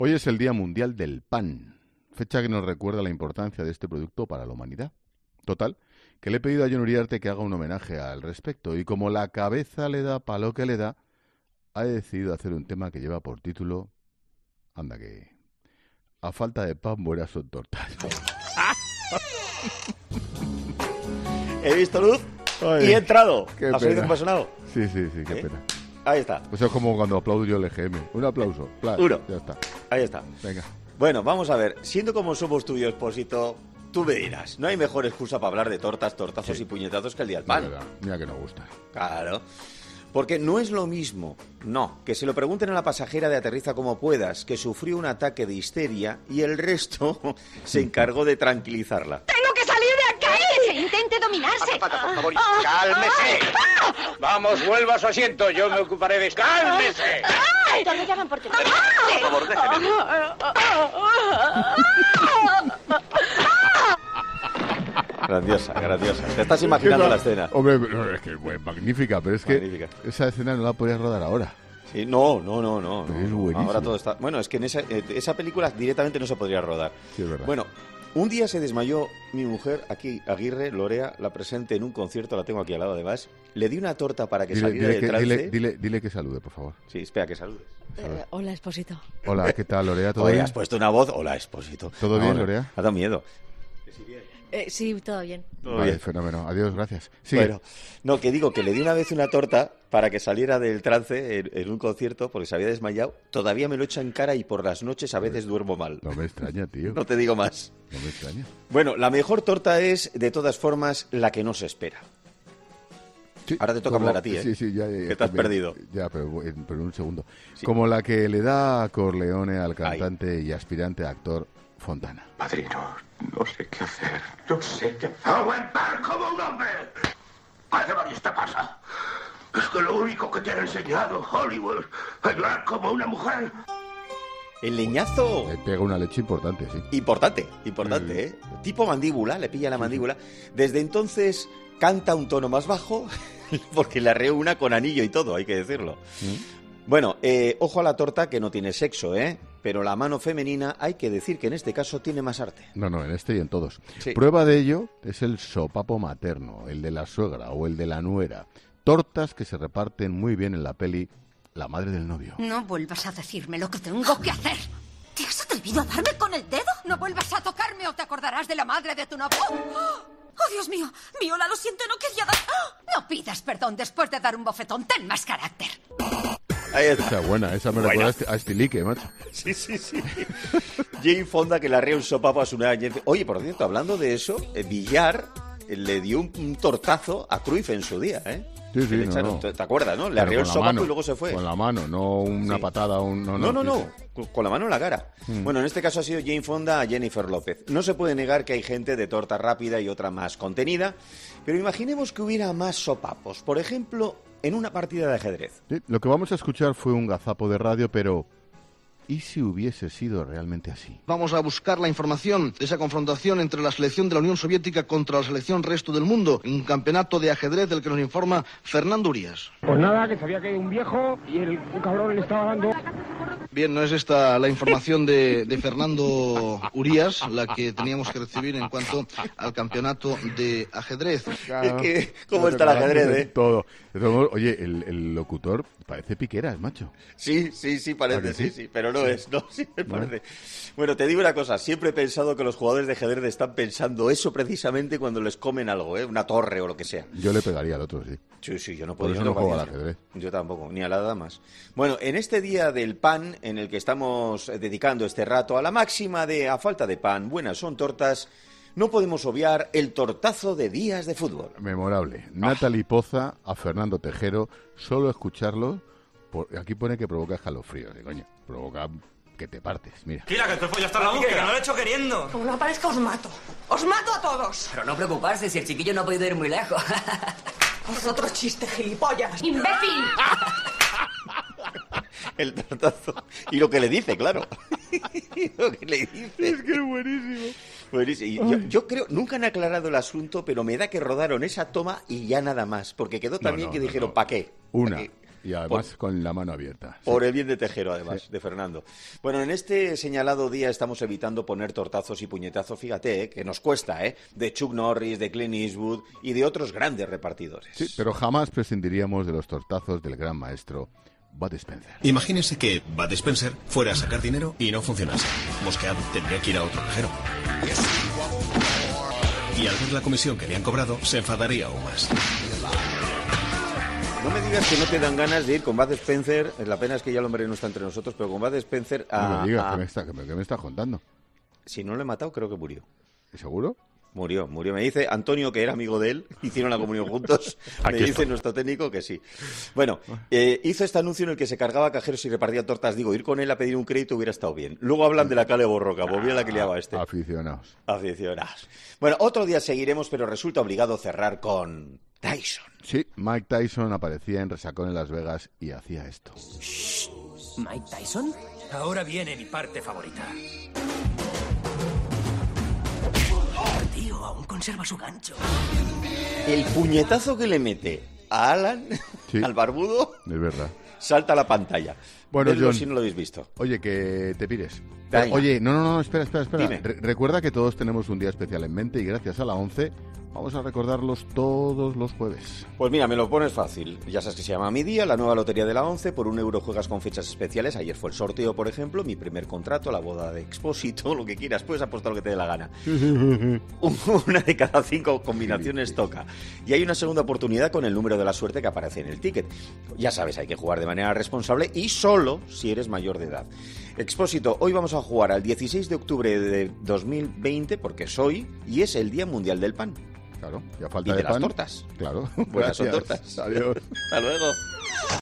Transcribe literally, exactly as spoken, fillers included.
Hoy es el Día Mundial del Pan, fecha que nos recuerda la importancia de este producto para la humanidad. Total, que le he pedido a Jon Uriarte que haga un homenaje al respecto, y como la cabeza le da pa' lo que le da, ha decidido hacer un tema que lleva por título, anda que, a falta de pan buenas son tortas. He visto luz Ay, y he entrado. qué ¿Has oído pena. cómo ha sonado? Sí, sí, sí, qué ¿Eh? pena. Ahí está, Eso es como cuando aplaudo yo el E G M. Un aplauso. Plan, Uno. Ya está. ahí está. Venga. Bueno, vamos a ver. Siendo como somos tú y yo, Expósito, tú me dirás, no hay mejor excusa para hablar de tortas, tortazos Sí. y puñetazos que el día del De pan. verdad, mira que nos gusta. Claro. Porque no es lo mismo, no, que se lo pregunten a la pasajera de Aterriza como puedas, que sufrió un ataque de histeria y el resto se encargó de tranquilizarla. ¡Tengo que salir de aquí! ¡Que se intente dominarse! Azafata, por favor, cálmese. Vamos, vuelva a su asiento. Yo me ocuparé de... ¡Cálmese! ¿Dónde llaman por teléfono? Por favor, déjeme. Grandiosa, grandiosa. Te estás imaginando la escena. Hombre, no, es que es magnífica, pero es que Magnífica. esa escena no la podías rodar ahora. Sí, no, no, no, no. Pero no, es no. buenísimo. Ahora todo está... Bueno, es que en esa, eh, esa película directamente no se podría rodar. Sí, es verdad. Bueno, un día se desmayó mi mujer, aquí, Aguirre, Lorea, la presente en un concierto, la tengo aquí al lado además. Le di una torta para que dile, saliera dile del que, trance. dile, dile, dile que salude, por favor. Sí, espera, que saludes. Eh, hola, Expósito. Hola, ¿qué tal, Lorea? ¿Todo Oye, bien? has puesto una voz. Hola, Expósito. ¿Todo bien, No, Lorea? Ha dado miedo. Eh, sí, todo bien. Todo Vale, bien. fenómeno. Adiós, gracias. Sigue. Bueno, no, que digo que le di una vez una torta para que saliera del trance en, en un concierto porque se había desmayado. Todavía me lo echa en cara y por las noches a veces duermo mal. No me extraña, tío. No te digo más. No me extraña. Bueno, la mejor torta es, de todas formas, la que no se espera. Sí, Ahora te toca como- hablar a ti, ¿eh? Sí, sí, ya. ya Que te has también. perdido. Ya, pero, en- pero en un segundo. Sí. Como la que le da a Corleone al cantante y aspirante actor Fontana. Padrino, no sé qué hacer. No sé qué hacer. ¡Aguantar como un hombre! ¿A qué va esta pasa? Es que lo único que te ha enseñado Hollywood, hablar como una mujer. El leñazo... Le pega una leche importante, sí. Importante, importante, Sí. ¿eh? Tipo mandíbula, le pilla la mandíbula. Desde entonces canta un tono más bajo porque la reúna con anillo y todo, hay que decirlo. Bueno, eh, ojo a la torta que no tiene sexo, ¿eh? Pero la mano femenina hay que decir que en este caso tiene más arte. No, no, en este y en todos. Sí. Prueba de ello es el sopapo materno, el de la suegra o el de la nuera. Tortas que se reparten muy bien en la peli La madre del novio. No vuelvas a decirme lo que tengo que hacer. ¿Te has atrevido a darme con el dedo? No vuelvas a tocarme o te acordarás de la madre de tu novio. ¡Oh, Dios mío! Viola, lo siento, no quería dar... No pidas perdón después de dar un bofetón. Ten más carácter. Ahí está. Esa es buena, esa me Buena. recuerda a Esti- a Estilique, macho. Sí, sí, sí. Jane Fonda que le arrea un sopapo a su nueva... Oye, por cierto, hablando de eso, eh, Villar eh, le dio un, un tortazo a Cruyff en su día, ¿eh? Sí, Que sí, le no, echaron- no. ¿Te te acuerdas, no? Le Pero arreó el con la sopapo mano, y luego se fue. Con la mano, no una Sí. patada, un... No, No, no, no, sí, con- con la mano en la cara. Bueno, en este caso ha sido Jane Fonda a Jennifer López. No se puede negar que hay gente de torta rápida y otra más contenida, pero imaginemos que hubiera más sopapos. Por ejemplo, en una partida de ajedrez. sí. Lo que vamos a escuchar fue un gazapo de radio, pero... ¿y si hubiese sido realmente así? Vamos a buscar la información de esa confrontación entre la selección de la Unión Soviética contra la selección resto del mundo, en un campeonato de ajedrez del que nos informa Fernando Urías. Pues nada, que sabía que hay un viejo y el un cabrón le estaba dando. Bien, no es esta la información de, de Fernando Urías, la que teníamos que recibir en cuanto al campeonato de ajedrez. Es que, ¿cómo está el ajedrez, eh? Todo. De todos modos, oye, el, el locutor parece Piqueras, macho. Sí, sí, sí, ¿A parece, que sí, sí? sí, pero no es, no, sí me parece. Bueno, te digo una cosa, siempre he pensado que los jugadores de ajedrez están pensando eso precisamente cuando les comen algo, ¿eh? Una torre o lo que sea. Yo le pegaría al otro, sí. Sí, sí, yo no Por puedo. eso yo no juego al paciencia. ajedrez. Yo tampoco, ni a las damas. Bueno, en este día del pan, en el que estamos eh, dedicando este rato a la máxima de a falta de pan, buenas son tortas, no podemos obviar el tortazo de días de fútbol. Memorable. Natalie Poza a Fernando Tejero, solo escucharlo, por- aquí pone que provoca escalofríos, y coño, provoca que te partes, mira. Tira, que el cuerpo ya está en la búsqueda. Que no lo he hecho queriendo. Como no aparezca, os mato. ¡Os mato a todos! Pero no preocuparse si el chiquillo no ha podido ir muy lejos. ¡Es otro chiste, gilipollas! ¡Imbécil! El tortazo. Y lo que le dice, claro. Y lo que le dice. Es que es buenísimo. Buenísimo. Y Yo, yo creo, nunca han aclarado el asunto, pero me da que rodaron esa toma y ya nada más. Porque quedó No, también no, que no, dijeron, no. ¿para qué? ¿Pa' Una, qué? Y además por, con la mano abierta. Por sí. el bien de Tejero, además, sí. de Fernando. Bueno, en este señalado día estamos evitando poner tortazos y puñetazos, fíjate, eh, que nos cuesta, ¿eh? De Chuck Norris, de Clint Eastwood y de otros grandes repartidores. Sí, pero jamás prescindiríamos de los tortazos del gran maestro Bud Spencer. Imagínese que Bud Spencer fuera a sacar dinero y no funcionase. Mosqueado, tendría que ir a otro cajero. Y al ver la comisión que le han cobrado, se enfadaría aún más. No me digas que no te dan ganas de ir con Bud Spencer. La pena es que ya el hombre no está entre nosotros, pero con Bud Spencer a... No me digas, a... ¿qué me está, qué me, qué me está contando? Si no lo he matado, creo que murió. ¿Seguro? Murió, murió. Me dice Antonio, que era amigo de él, hicieron la comunión juntos. Me dice está. nuestro técnico que sí. Bueno, eh, hizo este anuncio en el que se cargaba cajeros y repartía tortas. Digo, ir con él a pedir un crédito hubiera estado bien. Luego hablan de la Cale Borroca, volvió la que liaba este. Aficionados. Aficionados. Bueno, otro día seguiremos, pero resulta obligado cerrar con Tyson. Sí, Mike Tyson aparecía en Resacón en Las Vegas y hacía esto. Shh. ¿Mike Tyson? Ahora viene mi parte favorita. Tío, aún conserva su gancho. El puñetazo que le mete a Alan, sí, al barbudo, es verdad. Salta a la pantalla. Bueno, Vedlo John, si no lo habéis visto. Oye, que te pires. Venga. Oye, no, no, no, espera, espera, espera. Re- recuerda que todos tenemos un día especial en mente y gracias a la ONCE vamos a recordarlos todos los jueves. Pues mira, me lo pones fácil. Ya sabes que se llama Mi Día, la nueva lotería de la ONCE. Por un euro juegas con fechas especiales. Ayer fue el sorteo, por ejemplo, mi primer contrato, la boda de Expósito, lo que quieras. Puedes apostar lo que te dé la gana. Una de cada cinco combinaciones toca. Y hay una segunda oportunidad con el número de la suerte que aparece en el ticket. Ya sabes, hay que jugar de manera responsable y solo si eres mayor de edad. Expósito, hoy vamos a jugar al dieciséis de octubre de dos mil veinte, porque es hoy, y es el Día Mundial del Pan. Claro, ya falta y de, de las pan. tortas. Claro. Buenas son tortas. Adiós. Hasta luego.